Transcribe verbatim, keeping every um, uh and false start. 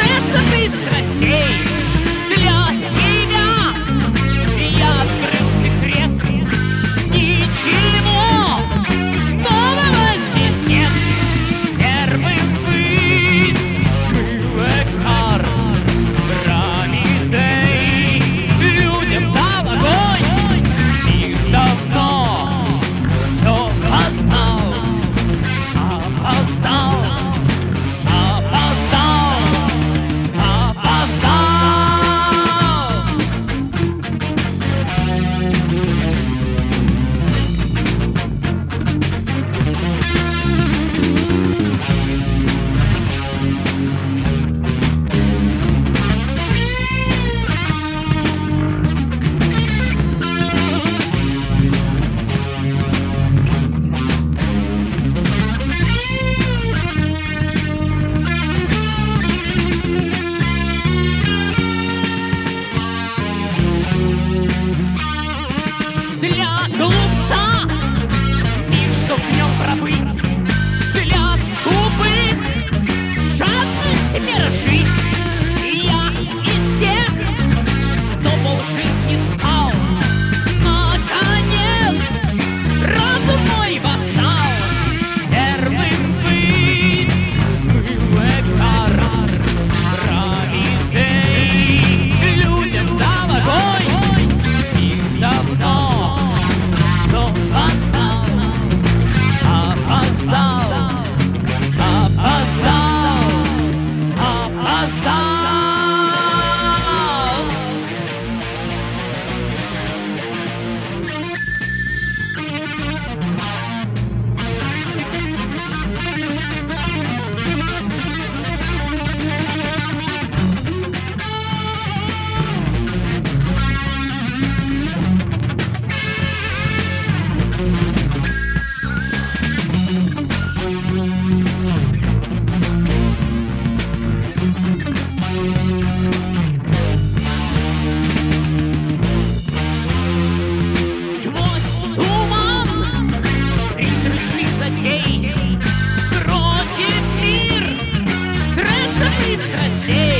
стрессов и страстей. Для себя я открыл секрет. Ничего нового здесь нет. Первый ввысь смыл кар Прометей людям дал огонь. Мир давно все познал. Опоздал, опоздал, опоздал. Для глупца мир, чтоб в нем пробыть, для скупых жадность пережить. Я из тех, кто полжизни спал. Наконец разум мой восстал. Первым ввысь смыл экар Прометей людям дал огонь. Мир давно опоздал, опоздал, опоздал, опоздал. Сквозь туман призрачных затей бросит мир стрессов и страстей.